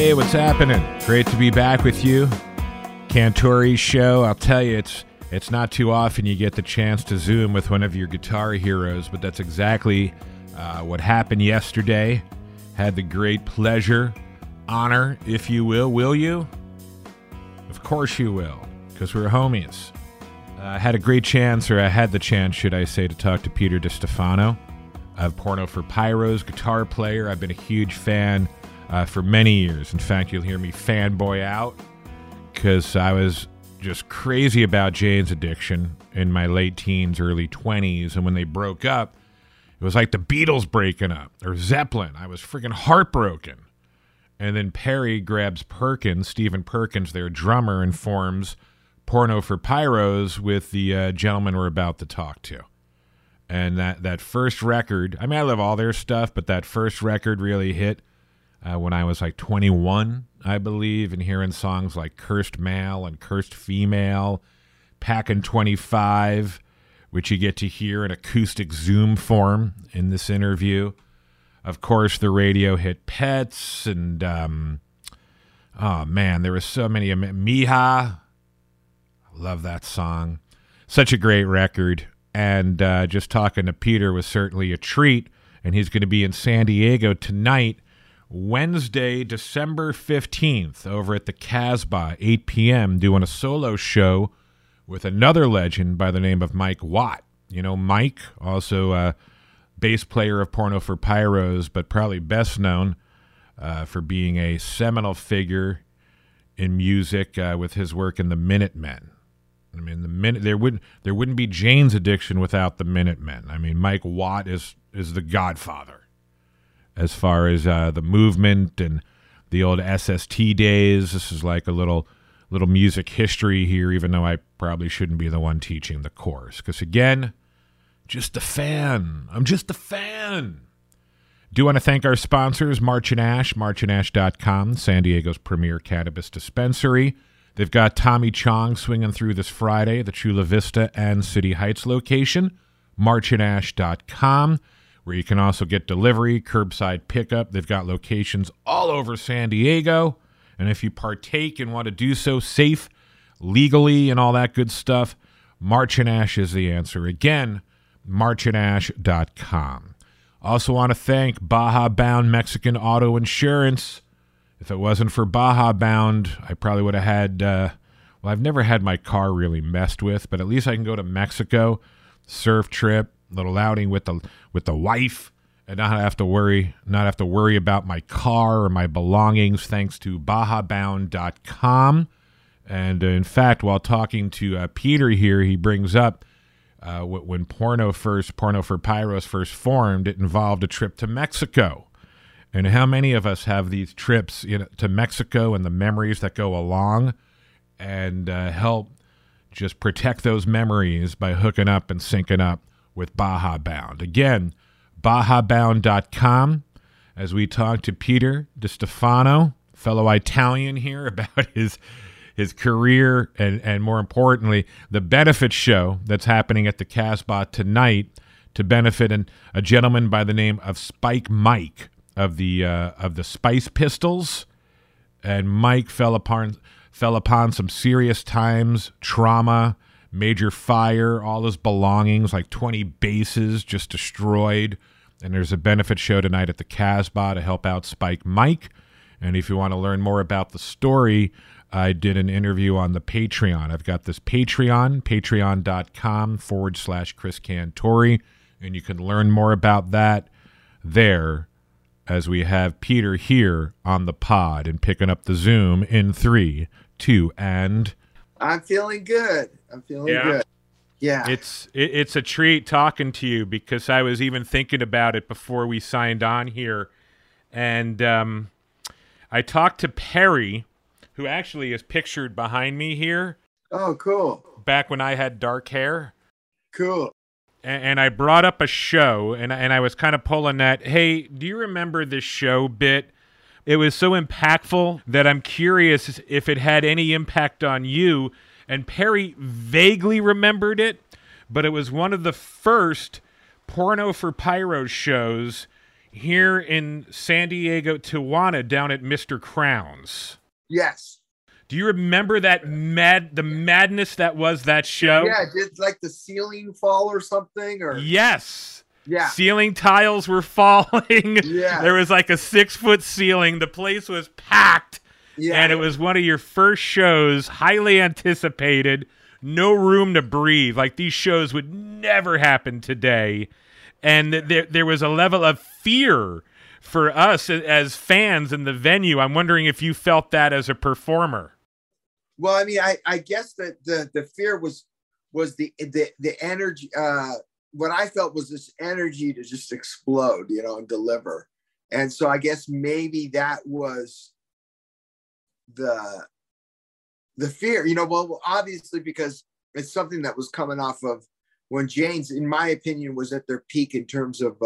Hey, what's happening? Great to be back with you. Cantori Show. I'll tell you, it's not too often you get the chance to Zoom with one of your guitar heroes, but that's exactly what happened yesterday. Had the great pleasure, honor, if you will you? Of course you will, because we're homies. I had the chance, should I say, to talk to Peter DeStefano of Porno for Pyros, guitar player. I've been a huge fan for many years. In fact, you'll hear me fanboy out because I was just crazy about Jane's Addiction in my late teens, early 20s. And when they broke up, it was like the Beatles breaking up or Zeppelin. I was freaking heartbroken. And then Perry grabs Perkins, Stephen Perkins, their drummer, and forms Porno for Pyros with the gentleman we're about to talk to. And that first record, I mean, I love all their stuff, but that first record really hit when I was like 21, I believe, and hearing songs like Cursed Male and Cursed Female, Packin' 25, which you get to hear in acoustic Zoom form in this interview. Of course, the radio hit Pets, and oh man, there were so many. Mija, I love that song. Such a great record. And just talking to Peter was certainly a treat. And he's going to be in San Diego tonight, Wednesday, December 15th, over at the Casbah, 8 p.m., doing a solo show with another legend by the name of Mike Watt. You know, Mike, also a bass player of Porno for Pyros, but probably best known for being a seminal figure in music with his work in the Minutemen. I mean, there wouldn't be Jane's Addiction without the Minutemen. I mean, Mike Watt is the godfather as far as the movement and the old SST days. This is like a little music history here, even though I probably shouldn't be the one teaching the course. Because again, just a fan. I'm just a fan. Do want to thank our sponsors, March and Ash, marchandash.com, San Diego's premier cannabis dispensary. They've got Tommy Chong swinging through this Friday, the Chula Vista and City Heights location, marchandash.com, where you can also get delivery, curbside pickup. They've got locations all over San Diego. And if you partake and want to do so safe, legally, and all that good stuff, March and Ash is the answer. Again, marchandash.com. Also want to thank Baja Bound Mexican Auto Insurance. If it wasn't for Baja Bound, I probably would have had, I've never had my car really messed with, but at least I can go to Mexico, surf trip, little outing with the wife, and not have to worry about my car or my belongings, thanks to BajaBound.com. And in fact, while talking to Peter here, he brings up when Porno for Pyros first formed, it involved a trip to Mexico. And how many of us have these trips to Mexico and the memories that go along, and help just protect those memories by hooking up and syncing up with Baja Bound. Again, BajaBound.com, as we talk to Peter DeStefano, fellow Italian here, about his career and more importantly, the benefit show that's happening at the Casbah tonight to benefit a gentleman by the name of Spike Mike of the Spice Pistols. And Mike fell upon some serious times, trauma, major fire, all his belongings, like 20 bases just destroyed. And there's a benefit show tonight at the Casbah to help out Spike Mike. And if you want to learn more about the story, I did an interview on the Patreon. I've got this Patreon, patreon.com/Chris Cantori, and you can learn more about that there as we have Peter here on the pod and picking up the Zoom in 3, 2, and... I'm feeling good. Good. Yeah. It's a treat talking to you, because I was even thinking about it before we signed on here. And I talked to Perry, who actually is pictured behind me here. Oh, cool. Back when I had dark hair. Cool. And I brought up a show, and I was kind of pulling that, hey, do you remember this show bit? It was so impactful that I'm curious if it had any impact on you. And Perry vaguely remembered it, but it was one of the first Porno for Pyros shows here in San Diego, Tijuana, down at Mr. Crown's. Yes. Do you remember the madness that was that show? Yeah, did like the ceiling fall or something? Or yes. Yeah. Ceiling tiles were falling. Yeah. There was like a 6-foot ceiling. The place was packed. Yeah. And it was one of your first shows, highly anticipated, no room to breathe. Like, these shows would never happen today. And there was a level of fear for us as fans in the venue. I'm wondering if you felt that as a performer. Well, I mean, I guess that the fear was the energy. What I felt was this energy to just explode, you know, and deliver. And so I guess maybe that was the fear, you know. Well, obviously, because it's something that was coming off of when Jane's, in my opinion, was at their peak in terms of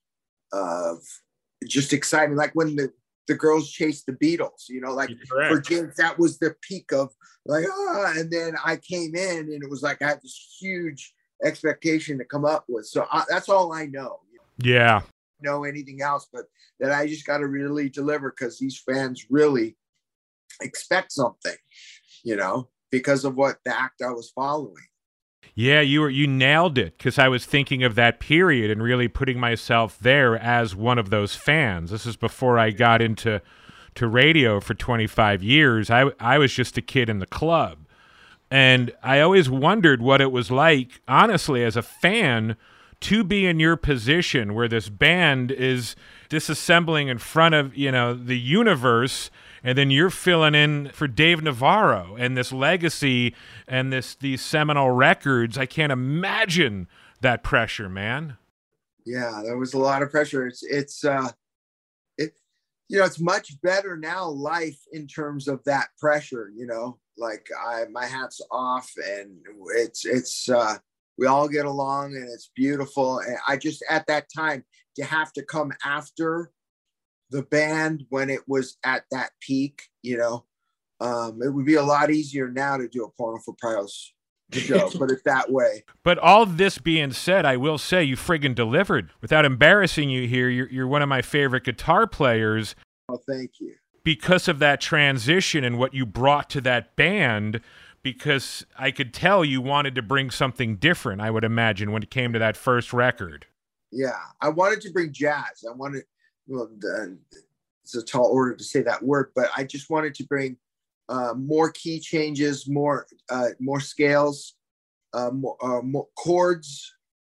just exciting, like when the girls chased the Beatles, you know, like for James, that was the peak of like, and then I came in and it was like I had this huge expectation to come up with. So that's all I know. Yeah. Know anything else, but that I just got to really deliver because these fans really expect something, you know, because of what the act I was following. Yeah, you nailed it, because I was thinking of that period and really putting myself there as one of those fans. This is before I got into radio for 25 years. I was just a kid in the club. And I always wondered what it was like, honestly, as a fan, to be in your position where this band is disassembling in front of, you know, the universe, and then you're filling in for Dave Navarro and this legacy and these seminal records. I can't imagine that pressure, man. Yeah, there was a lot of pressure. It's you know, it's much better now, life, in terms of that pressure, you know, like my hat's off, and it's we all get along and it's beautiful. And I just, at that time, to have to come after the band when it was at that peak, you know, it would be a lot easier now to do a Porno for Piles show, put it that way. But all this being said, I will say you friggin' delivered. Without embarrassing you here, you're one of my favorite guitar players. Oh, thank you. Because of that transition and what you brought to that band, because I could tell you wanted to bring something different, I would imagine, when it came to that first record. Yeah, I wanted to bring jazz. I wanted, well, it's a tall order to say that word, but I just wanted to bring more key changes, more scales, more chords,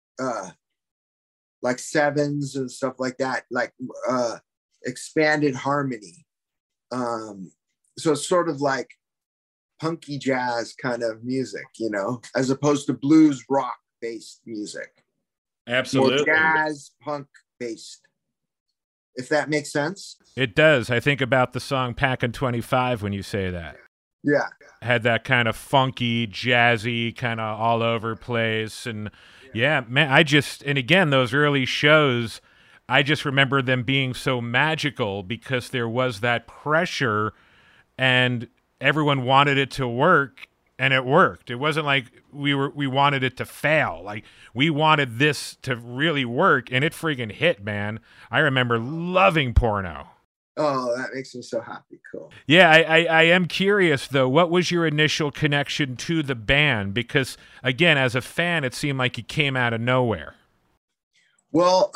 like sevens and stuff like that, like expanded harmony. So it's sort of like punky jazz kind of music, you know, as opposed to blues rock based music. Absolutely. More jazz punk based, if that makes sense. It does. I think about the song Packin' 25 when you say that. Yeah. Had that kind of funky, jazzy, kind of all over place. And yeah, man, and again, those early shows, I just remember them being so magical because there was that pressure and everyone wanted it to work, and it worked. It wasn't like we wanted it to fail. Like, we wanted this to really work, and it friggin' hit, man. I remember loving Porno. Oh, that makes me so happy. Cool. Yeah, I am curious, though. What was your initial connection to the band? Because, again, as a fan, it seemed like you came out of nowhere. Well,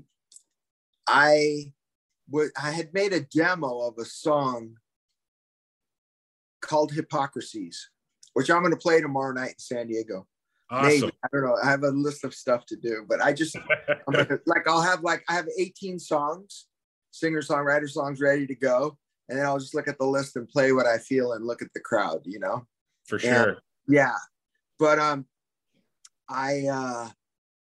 I had made a demo of a song called Hypocrisies, which I'm going to play tomorrow night in San Diego. Awesome. Maybe. I don't know. I have a list of stuff to do, but I have 18 songs, singer-songwriter songs ready to go. And then I'll just look at the list and play what I feel and look at the crowd, you know? For sure. And, yeah. But I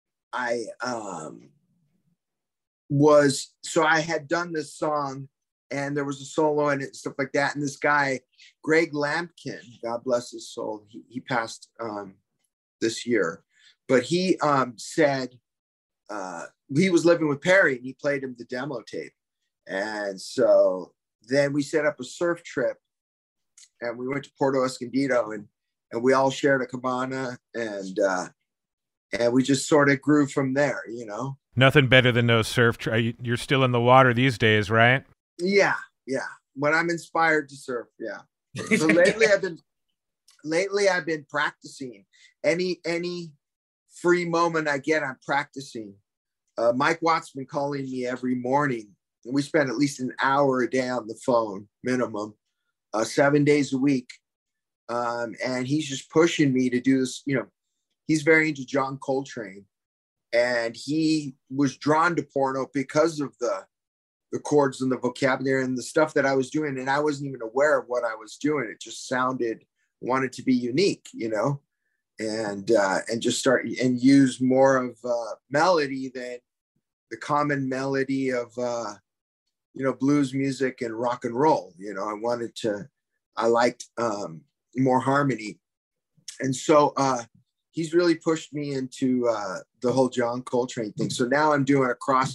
had done this song and there was a solo in it and stuff like that. And this guy, Greg Lampkin, God bless his soul, he passed this year, but he said he was living with Perry and he played him the demo tape. And so then we set up a surf trip and we went to Puerto Escondido and we all shared a cabana and we just sort of grew from there, you know? Nothing better than those you're still in the water these days, right? Yeah, yeah. When I'm inspired to surf, yeah. So lately I've been practicing. Any free moment I get, I'm practicing. Mike Watt's been calling me every morning. And we spend at least an hour a day on the phone, minimum, 7 days a week. And he's just pushing me to do this. He's very into John Coltrane. And he was drawn to porno because of the chords and the vocabulary and the stuff that I was doing. And I wasn't even aware of what I was doing. It just wanted to be unique, and just start and use more of melody than the common melody of blues music and rock and roll. I liked more harmony, and so he's really pushed me into the whole John Coltrane thing. So now I'm doing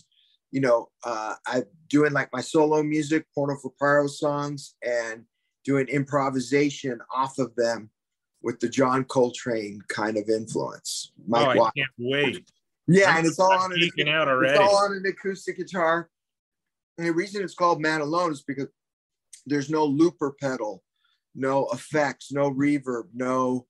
I'm doing like my solo music, Porno for Pyro songs, and doing improvisation off of them with the John Coltrane kind of influence. Mike Watt. I can't wait. Yeah, and it's all on an acoustic guitar. And the reason it's called Man Alone is because there's no looper pedal, no effects, no reverb, no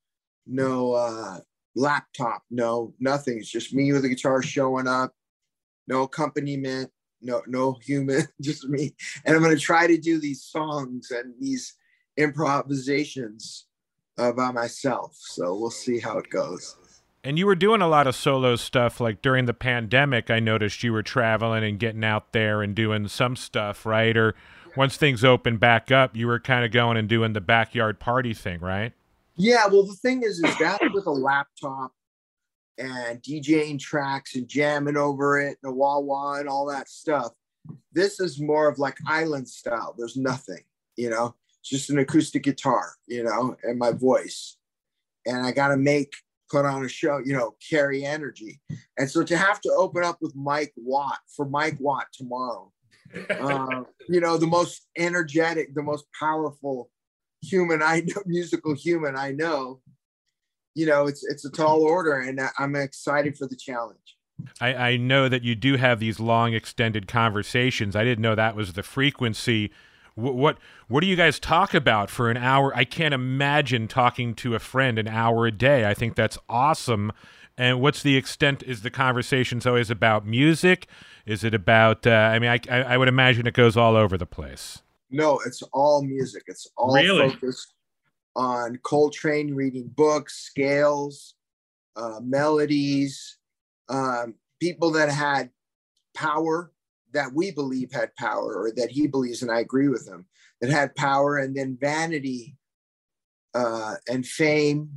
laptop, no nothing. It's just me with the guitar showing up, no accompaniment, no human, just me. And I'm going to try to do these songs and these improvisations by myself. So we'll see how it goes. And you were doing a lot of solo stuff, like during the pandemic. I noticed you were traveling and getting out there and doing some stuff, right? Or once things opened back up, you were kind of going and doing the backyard party thing, right? Yeah, well, the thing is that with a laptop and DJing tracks and jamming over it and a wah-wah and all that stuff, this is more of like island style. There's nothing, it's just an acoustic guitar, and my voice. And I got to put on a show, carry energy. And so to have to open up with Mike Watt tomorrow, the most energetic, the most powerful human I know, musical human I know, it's a tall order, and I'm excited for the challenge. I know that you do have these long extended conversations. I didn't know that was the frequency. What do you guys talk about for an hour? I can't imagine talking to a friend an hour a day. I think that's awesome. And what's the extent? Is the conversations always about music? Is it about, I would imagine it goes all over the place. No, it's all music. It's all focused on Coltrane, reading books, scales, melodies, people that had power, that we believe had power, or that he believes, and I agree with him, that had power, and then vanity and fame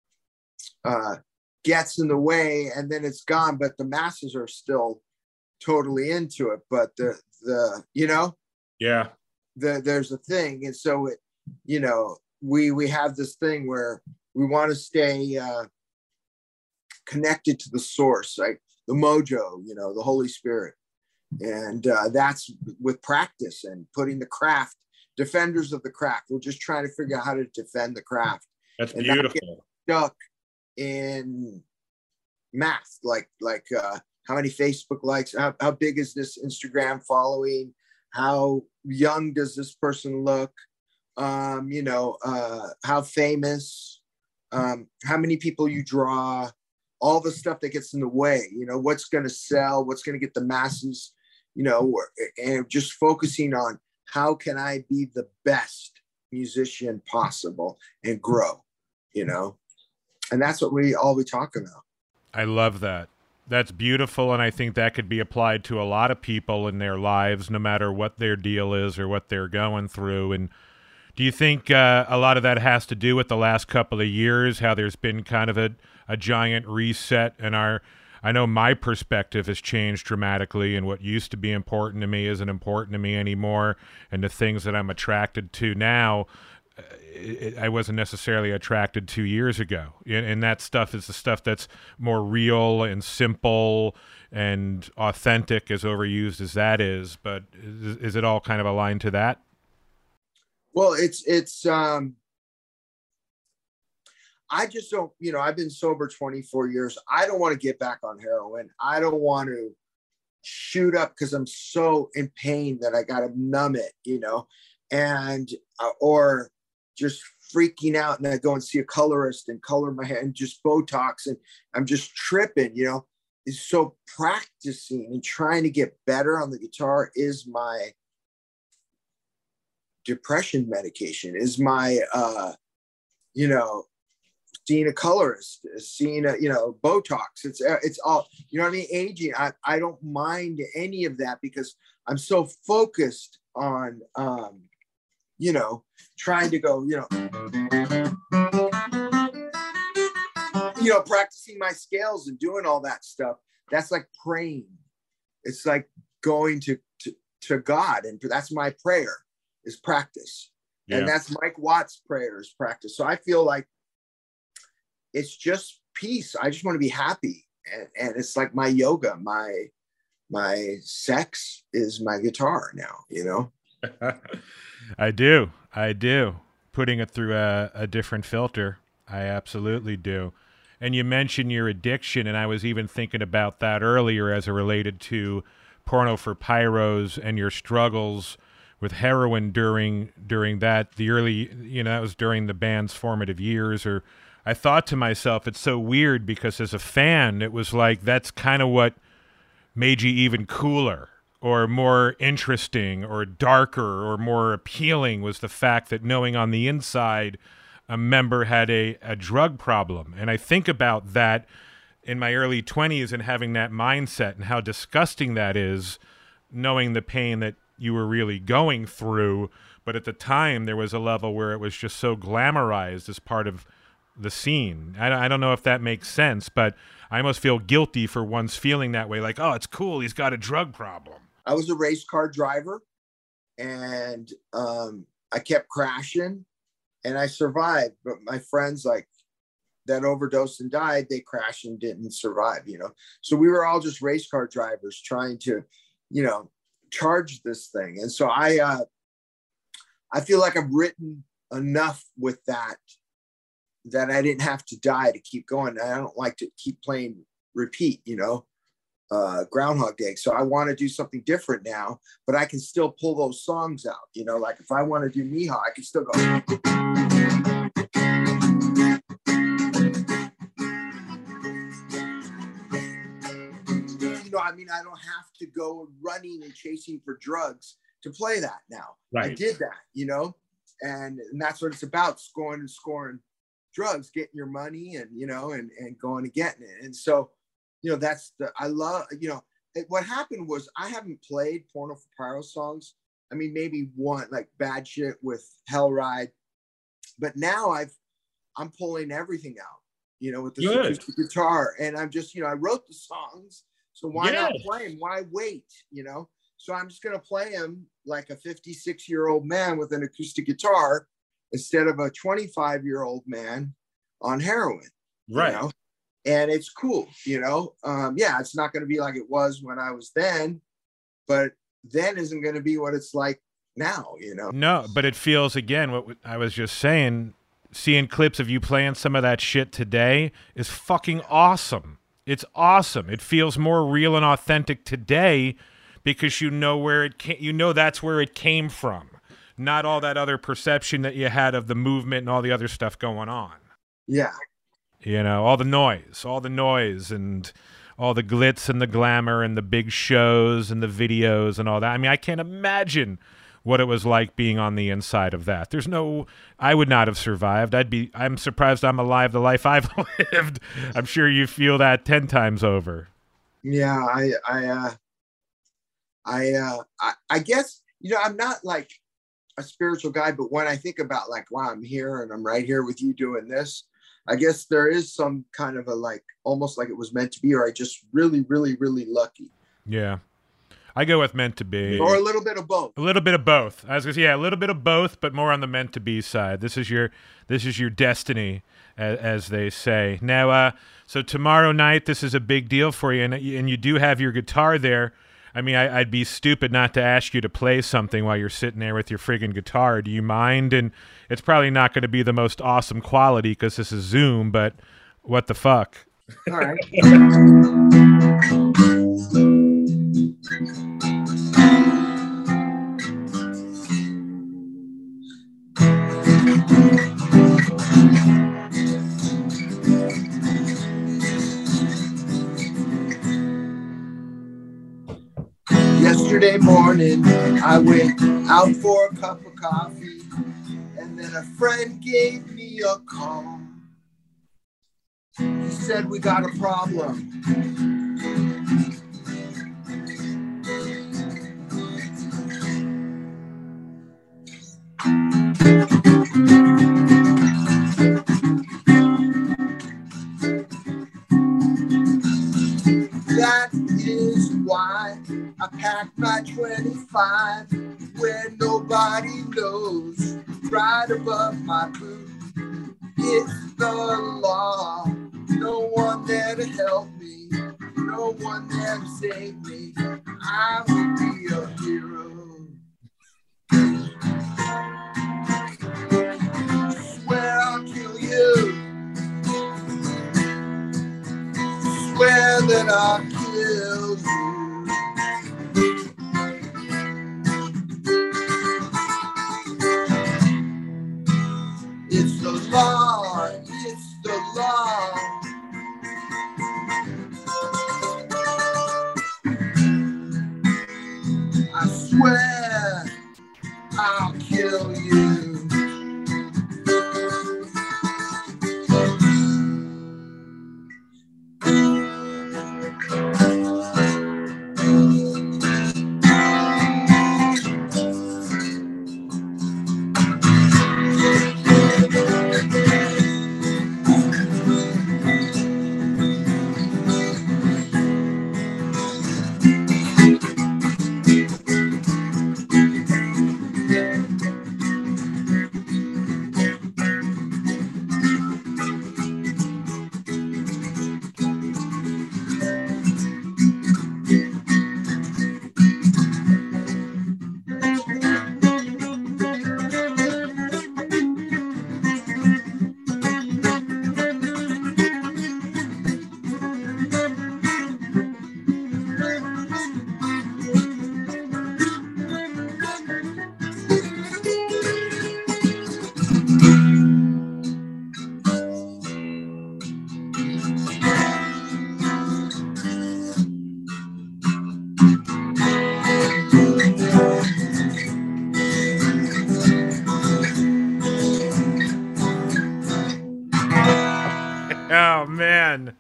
gets in the way, and then it's gone, but the masses are still totally into it. But there's a thing. And so we have this thing where we want to stay connected to the source, like the mojo, the Holy Spirit. And that's with practice and putting the craft, defenders of the craft. We're just trying to figure out how to defend the craft. That's beautiful. Stuck in math, like how many Facebook likes, how big is this Instagram following, how young does this person look, how famous, how many people you draw, all the stuff that gets in the way, what's going to sell, what's going to get the masses, and just focusing on how can I be the best musician possible and grow, and that's what we talk about. I love that. That's beautiful. And I think that could be applied to a lot of people in their lives, no matter what their deal is or what they're going through. And do you think a lot of that has to do with the last couple of years, how there's been kind of a giant reset in I know my perspective has changed dramatically, and what used to be important to me isn't important to me anymore. And the things that I'm attracted to now, I wasn't necessarily attracted 2 years ago. And that stuff is the stuff that's more real and simple and authentic, as overused as that is. But is it all kind of aligned to that? Well, I just don't, I've been sober 24 years. I don't want to get back on heroin. I don't want to shoot up because I'm so in pain that I got to numb it, you know, and or just freaking out and I go and see a colorist and color my hair and just Botox and I'm just tripping, you know. So practicing and trying to get better on the guitar is my depression medication, is my, you know, seeing a colorist, seeing a, you know, Botox. It's all, you know what I mean? Aging. I don't mind any of that because I'm so focused on, you know, trying to go, practicing my scales and doing all that stuff. That's like praying. It's like going to God. And that's my prayer is practice. Yeah. And that's Mike Watt's prayer is practice. So I feel like it's just peace. I just want to be happy. And it's like my yoga, my sex is my guitar now, you know? I do. Putting it through a different filter. I absolutely do. And you mentioned your addiction, and I was even thinking about that earlier as it related to Porno for Pyros and your struggles with heroin during that, the early, you know, that was during the band's formative years. Or I thought to myself, it's so weird because as a fan, it was like that's kind of what made you even cooler or more interesting or darker or more appealing, was the fact that knowing on the inside a member had a drug problem. And I think about that in my early 20s and having that mindset and how disgusting that is, knowing the pain that you were really going through. But at the time, there was a level where it was just so glamorized as part of the scene. I don't know if that makes sense, but I almost feel guilty for once feeling that way. Like, oh, it's cool, he's got a drug problem. I was a race car driver, and I kept crashing. And I survived, but my friends like that overdosed and died, they crashed and didn't survive, you know? So we were all just race car drivers trying to, you know, charge this thing. And so I feel like I've written enough with that I didn't have to die to keep going. I don't like to keep playing repeat, you know, Groundhog Day. So I want to do something different now, but I can still pull those songs out, you know, like if I want to do Mija, I can still go. You know, I mean, I don't have to go running and chasing for drugs to play that now. Right. I did that, you know, and that's what it's about, scoring drugs, getting your money and, you know, and going and getting it. And so, you know, I love, you know, what happened was I haven't played Porno for Pyro songs. I mean, maybe one, like Bad Shit with Hell Ride. But now I'm pulling everything out, you know, with the acoustic guitar. And I'm just, you know, I wrote the songs. So why not play them? Why wait, you know? So I'm just going to play them like a 56-year-old man with an acoustic guitar instead of a 25-year-old man on heroin. Right. You know? And it's cool, you know? Yeah, it's not going to be like it was when I was then, but then isn't going to be what it's like now, you know? No, but it feels, again, what I was just saying, seeing clips of you playing some of that shit today is fucking awesome. It's awesome. It feels more real and authentic today because you know where it came, you know that's where it came from, not all that other perception that you had of the movement and all the other stuff going on. Yeah. You know, all the noise and all the glitz and the glamour and the big shows and the videos and all that. I mean, I can't imagine what it was like being on the inside of that. I would not have survived. I'm surprised I'm alive the life I've lived. I'm sure you feel that 10 times over. Yeah, I guess, you know, I'm not like a spiritual guy, but when I think about like, wow, I'm here and I'm right here with you doing this, I guess there is some kind of a like, almost like it was meant to be, or I just really, really, really lucky. Yeah. I go with meant to be. Or a little bit of both. A little bit of both. I was going to say, yeah, a little bit of both, but more on the meant to be side. This is your destiny, as they say. Now, so tomorrow night, this is a big deal for you, and you do have your guitar there. I mean, I'd be stupid not to ask you to play something while you're sitting there with your friggin' guitar. Do you mind? And it's probably not going to be the most awesome quality because this is Zoom, but what the fuck? All right. Yesterday morning, I went out for a cup of coffee, and then a friend gave me a call. He said, we got a problem. That is why I packed my 25 where nobody knows, right above my boot. It's the law, no one there to help me, no one there to save me. I will be a hero. Swear I'll kill you. Swear that I'll kill you. It's the law, it's the law. I swear I'll kill you. Oh, man.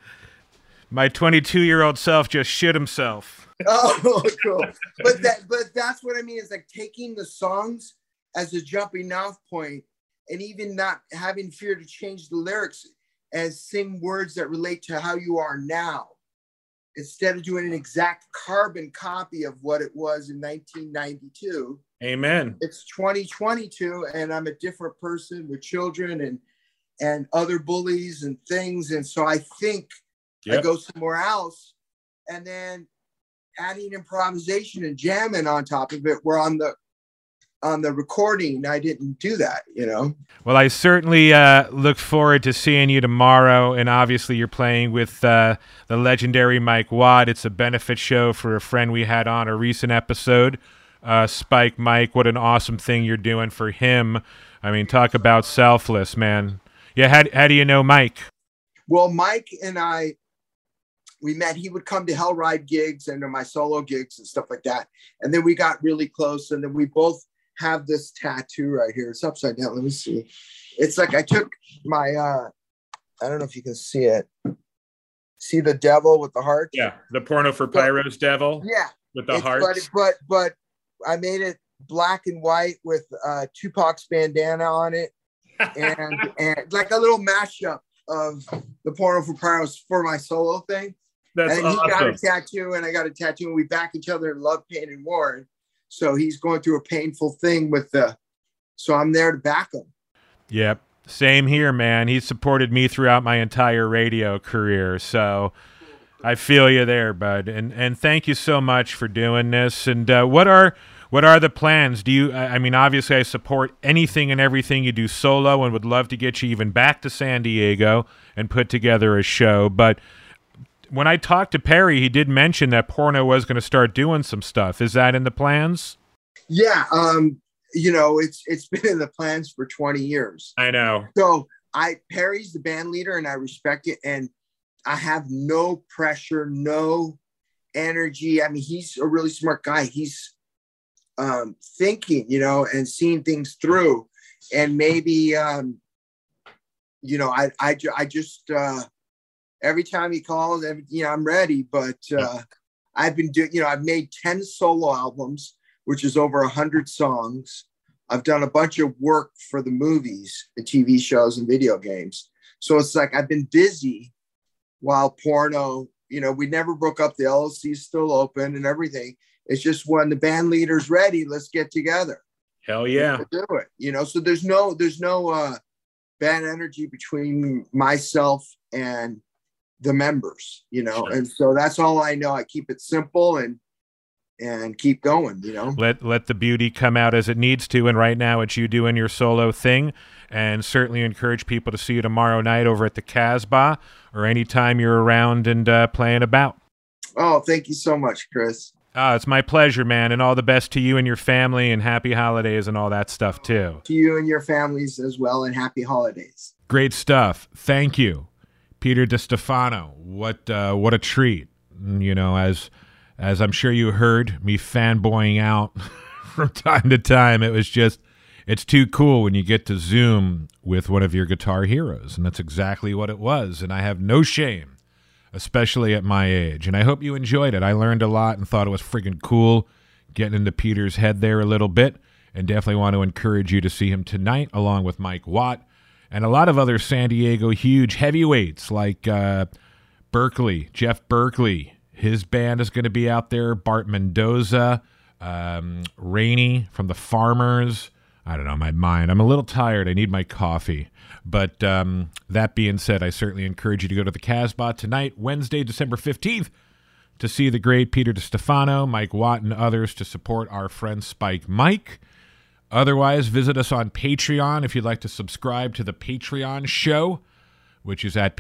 My 22-year-old self just shit himself. Oh, cool. But that's what I mean, is like taking the songs as a jumping off point and even not having fear to change the lyrics and sing words that relate to how you are now, instead of doing an exact carbon copy of what it was in 1992. Amen. It's 2022 and I'm a different person with children and other bullies and things. And so I think I go somewhere else, and then adding improvisation and jamming on top of it. We're on the recording. I didn't do that, you know? Well, I certainly look forward to seeing you tomorrow. And obviously you're playing with the legendary Mike Watt. It's a benefit show for a friend we had on a recent episode. Spike Mike, what an awesome thing you're doing for him. I mean, talk about selfless, man. Yeah, how do you know Mike? Well, Mike and I, we met. He would come to Hellride gigs and to my solo gigs and stuff like that. And then we got really close. And then we both have this tattoo right here. It's upside down. Let me see. It's like I took my, I don't know if you can see it. See the devil with the heart? Yeah, the Porno for Pyros devil. Yeah. With the hearts. But I made it black and white with Tupac's bandana on it. and like a little mashup of the Porno for Pyros for my solo thing. That's and awesome. He got a tattoo and I got a tattoo, and we back each other in love, pain, and war. So he's going through a painful thing so I'm there to back him. Yep. Same here, man. He supported me throughout my entire radio career. So I feel you there, bud. And thank you so much for doing this. And what are the plans? Do you, I mean, obviously I support anything and everything you do solo and would love to get you even back to San Diego and put together a show. But when I talked to Perry, he did mention that Porno was going to start doing some stuff. Is that in the plans? Yeah. It's been in the plans for 20 years. I know. So Perry's the band leader and I respect it. And I have no pressure, no energy. I mean, he's a really smart guy. He's thinking, and seeing things through. And maybe, I just, every time he calls, I'm ready. But I've been doing, I've made 10 solo albums, which is over 100 songs. I've done a bunch of work for the movies, the TV shows and video games. So it's like I've been busy while Porno, we never broke up. The LLC is still open and everything. It's just when the band leader's ready, let's get together. Hell yeah. Do it. So there's no bad energy between myself and the members, Sure. And so that's all I know. I keep it simple and keep going, Let the beauty come out as it needs to. And right now it's you doing your solo thing, and certainly encourage people to see you tomorrow night over at the Casbah or anytime you're around and playing about. Oh, thank you so much, Chris. It's my pleasure, man. And all the best to you and your family, and happy holidays and all that stuff too. To you and your families as well, and happy holidays. Great stuff. Thank you, Peter DeStefano. What a treat. As I'm sure you heard me fanboying out from time to time, it's too cool when you get to Zoom with one of your guitar heroes. And that's exactly what it was. And I have no shame, especially at my age. And I hope you enjoyed it. I learned a lot and thought it was freaking cool getting into Peter's head there a little bit. And definitely want to encourage you to see him tonight, along with Mike Watt and a lot of other San Diego huge heavyweights like Jeff Berkeley. His band is going to be out there. Bart Mendoza, Rainey from the Farmers. I don't know, my mind. I'm a little tired. I need my coffee. But that being said, I certainly encourage you to go to the Casbah tonight, Wednesday, December 15th, to see the great Peter DeStefano, Mike Watt, and others to support our friend Spike Mike. Otherwise, visit us on Patreon if you'd like to subscribe to the Patreon show, which is at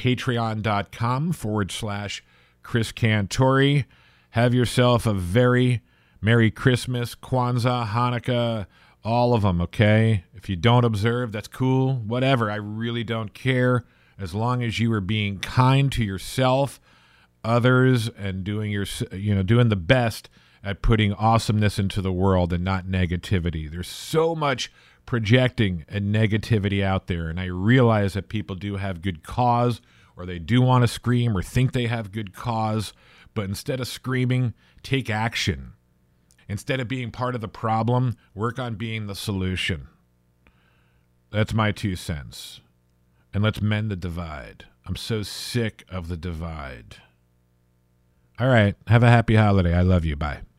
patreon.com/Chris Cantori. Have yourself a very Merry Christmas, Kwanzaa, Hanukkah, all of them, okay? If you don't observe, that's cool. Whatever, I really don't care. As long as you are being kind to yourself, others, and doing the best at putting awesomeness into the world and not negativity. There's so much projecting and negativity out there, and I realize that people do have good cause, or they do want to scream or think they have good cause, but instead of screaming, take action. Instead of being part of the problem, work on being the solution. That's my 2 cents. And let's mend the divide. I'm so sick of the divide. All right, have a happy holiday. I love you. Bye.